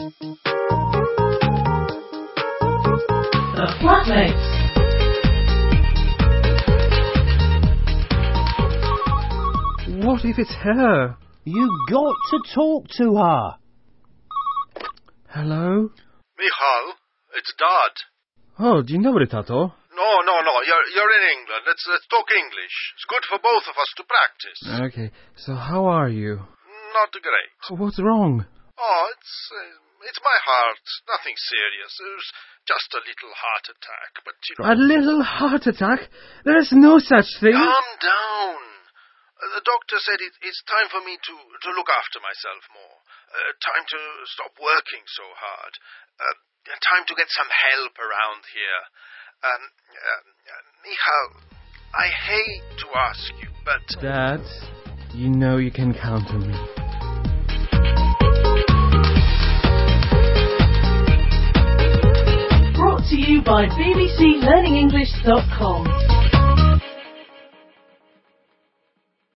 The Flatmates. What if it's her? You got to talk to her. Hello? Michal, it's Dad. O, dzień dobry, tato. No. You're in England. Let's talk English. It's good for both of us to practice. Okay, so how are you? Not great. What's wrong? Oh, it's my heart. Nothing serious. It was just a little heart attack. But you know, A little heart attack? There is no such thing. calm down. The doctor said it's time for me to look after myself more. Time to stop working so hard. Time to get some help around here. Michal, I hate to ask you, but... Dad, you know you can count on me. Brought to you by bbclearningenglish.com.